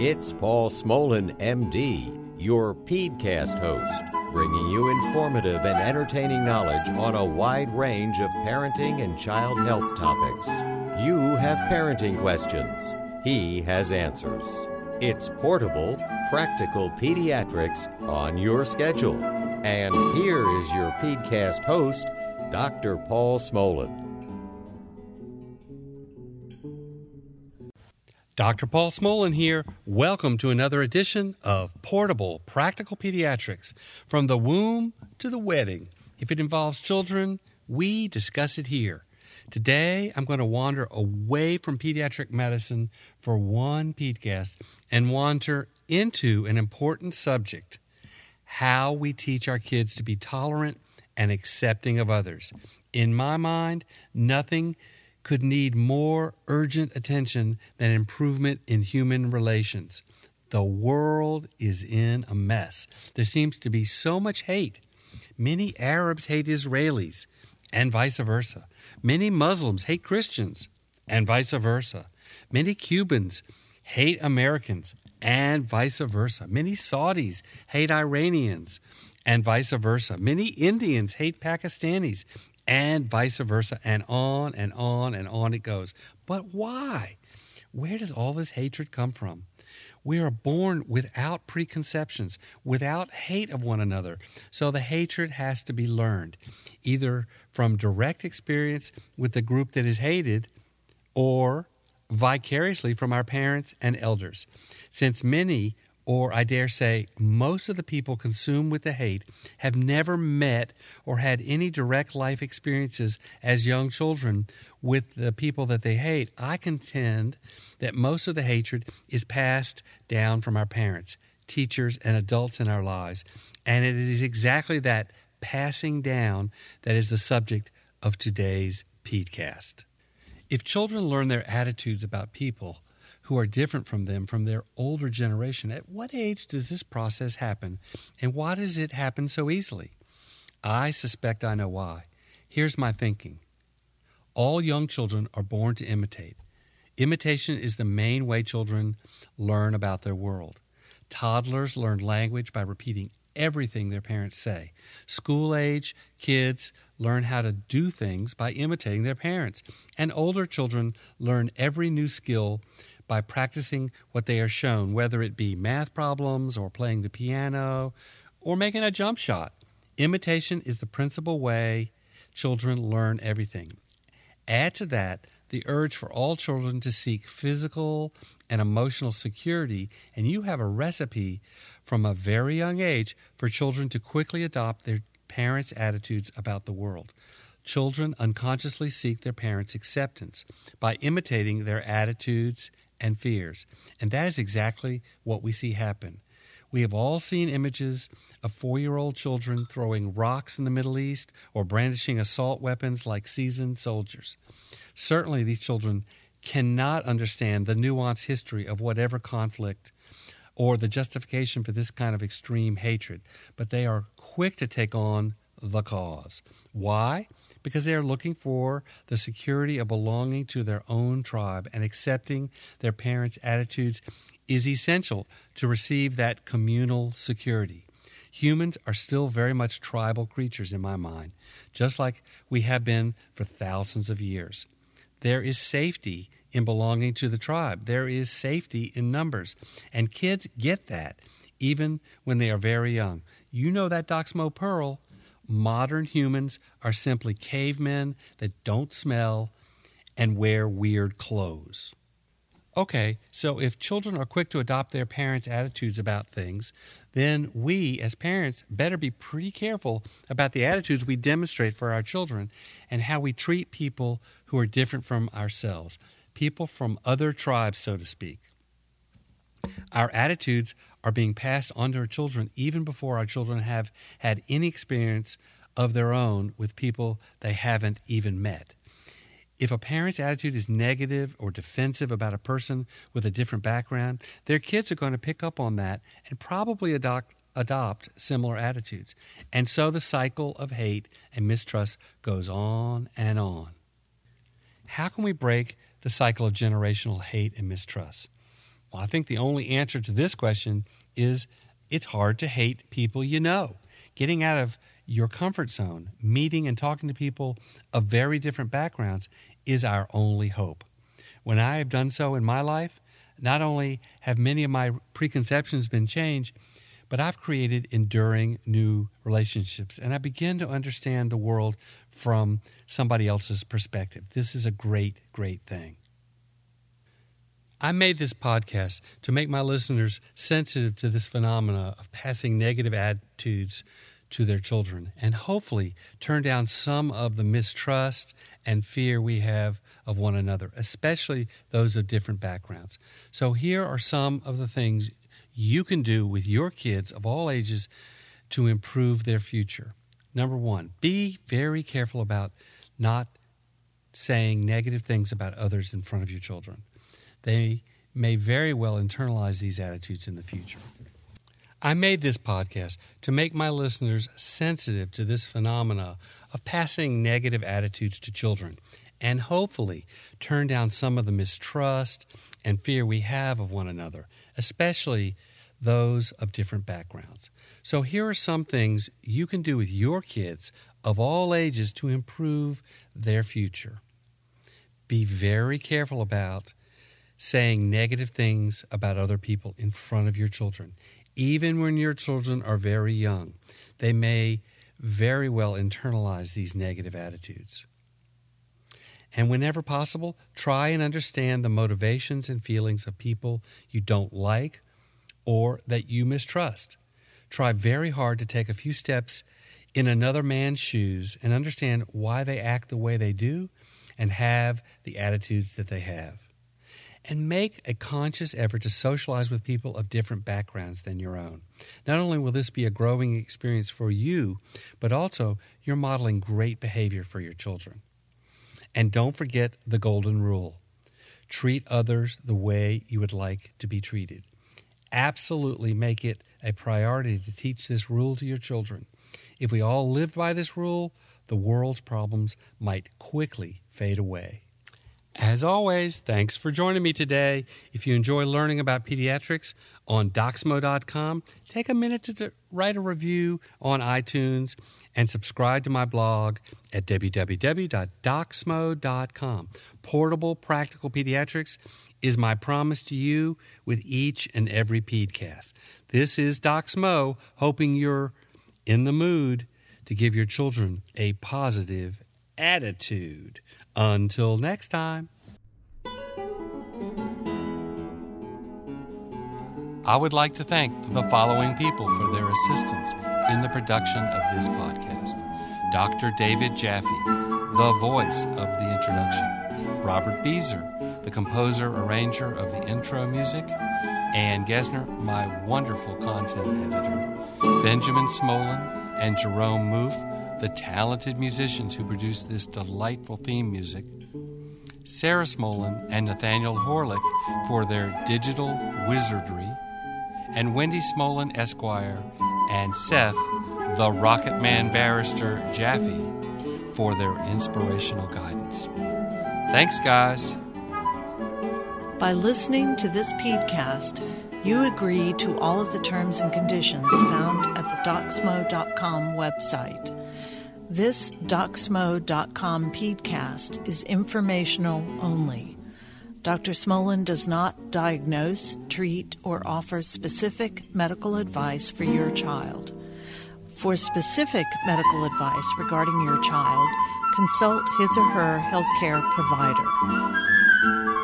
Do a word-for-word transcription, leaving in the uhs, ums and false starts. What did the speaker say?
It's Paul Smolin, M D, your PedsCast host, bringing you informative and entertaining knowledge on a wide range of parenting and child health topics. You have parenting questions. He has answers. It's portable, practical pediatrics on your schedule. And here is your PedsCast host, Doctor Paul Smolin. Doctor Paul Smolin here. Welcome to another edition of Portable Practical Pediatrics. From the womb to the wedding. If it involves children, we discuss it here. Today, I'm going to wander away from pediatric medicine for one PedsCast and wander into an important subject: how we teach our kids to be tolerant and accepting of others. In my mind, nothing could need more urgent attention than improvement in human relations. The world is in a mess. There seems to be so much hate. Many Arabs hate Israelis, and vice versa. Many Muslims hate Christians, and vice versa. Many Cubans hate Americans, and vice versa. Many Saudis hate Iranians, and vice versa. Many Indians hate Pakistanis, and vice versa, and on and on and on it goes. But why? Where does all this hatred come from? We are born without preconceptions, without hate of one another. So the hatred has to be learned, either from direct experience with the group that is hated or vicariously from our parents and elders. Since many, or I dare say most of the people consumed with the hate have never met or had any direct life experiences as young children with the people that they hate, I contend that most of the hatred is passed down from our parents, teachers, and adults in our lives. And it is exactly that passing down that is the subject of today's PedsCast. If children learn their attitudes about people who are different from them from their older generation, at what age does this process happen, and why does it happen so easily? I suspect I know why. Here's my thinking. All young children are born to imitate. Imitation is the main way children learn about their world. Toddlers learn language by repeating everything their parents say. School-age kids learn how to do things by imitating their parents. And older children learn every new skill by practicing what they are shown, whether it be math problems or playing the piano or making a jump shot. Imitation is the principal way children learn everything. Add to that the urge for all children to seek physical and emotional security, and you have a recipe from a very young age for children to quickly adopt their parents' attitudes about the world. Children unconsciously seek their parents' acceptance by imitating their attitudes and fears. And that is exactly what we see happen. We have all seen images of four-year-old children throwing rocks in the Middle East or brandishing assault weapons like seasoned soldiers. Certainly, these children cannot understand the nuanced history of whatever conflict or the justification for this kind of extreme hatred, but they are quick to take on the cause. Why? Because they are looking for the security of belonging to their own tribe, and accepting their parents' attitudes is essential to receive that communal security. Humans are still very much tribal creatures in my mind, just like we have been for thousands of years. There is safety in belonging to the tribe. There is safety in numbers, and kids get that even when they are very young. You know that, Doc Smo Pearl. Modern humans are simply cavemen that don't smell and wear weird clothes. Okay, so if children are quick to adopt their parents' attitudes about things, then we, as parents, better be pretty careful about the attitudes we demonstrate for our children and how we treat people who are different from ourselves, people from other tribes, so to speak. Our attitudes are being passed on to our children even before our children have had any experience of their own with people they haven't even met. If a parent's attitude is negative or defensive about a person with a different background, their kids are going to pick up on that and probably adopt, adopt similar attitudes. And so the cycle of hate and mistrust goes on and on. How can we break the cycle of generational hate and mistrust? Well, I think the only answer to this question is it's hard to hate people you know. Getting out of your comfort zone, meeting and talking to people of very different backgrounds is our only hope. When I have done so in my life, not only have many of my preconceptions been changed, but I've created enduring new relationships, and I begin to understand the world from somebody else's perspective. This is a great, great thing. I made this podcast to make my listeners sensitive to this phenomena of passing negative attitudes to their children, and hopefully turn down some of the mistrust and fear we have of one another, especially those of different backgrounds. So here are some of the things you can do with your kids of all ages to improve their future. Number one, be very careful about not saying negative things about others in front of your children. They may very well internalize these attitudes in the future. I made this podcast to make my listeners sensitive to this phenomena of passing negative attitudes to children, and hopefully turn down some of the mistrust and fear we have of one another, especially those of different backgrounds. So here are some things you can do with your kids of all ages to improve their future. Be very careful about saying negative things about other people in front of your children. Even when your children are very young, they may very well internalize these negative attitudes. And whenever possible, try and understand the motivations and feelings of people you don't like or that you mistrust. Try very hard to take a few steps in another man's shoes and understand why they act the way they do and have the attitudes that they have. And make a conscious effort to socialize with people of different backgrounds than your own. Not only will this be a growing experience for you, but also you're modeling great behavior for your children. And don't forget the golden rule. Treat others the way you would like to be treated. Absolutely make it a priority to teach this rule to your children. If we all lived by this rule, the world's problems might quickly fade away. As always, thanks for joining me today. If you enjoy learning about pediatrics on Doxmo dot com, take a minute to write a review on iTunes and subscribe to my blog at w w w dot doxmo dot com. Portable Practical Pediatrics is my promise to you with each and every PeedCast. This is Doxmo, hoping you're in the mood to give your children a positive attitude. Until next time. I would like to thank the following people for their assistance in the production of this podcast. Doctor David Jaffe, the voice of the introduction. Robert Beezer, the composer-arranger of the intro music. Ann Gesner, my wonderful content editor. Benjamin Smolin and Jerome Moof, the talented musicians who produced this delightful theme music. Sarah Smolin and Nathaniel Horlick for their digital wizardry. And Wendy Smolin, Esquire, and Seth, the Rocket Man Barrister Jaffe, for their inspirational guidance. Thanks, guys. By listening to this PeedCast, you agree to all of the terms and conditions found at the Doxmo dot com website. This Doxmo dot com PeedCast is informational only. Doctor Smolin does not diagnose, treat, or offer specific medical advice for your child. For specific medical advice regarding your child, consult his or her healthcare provider.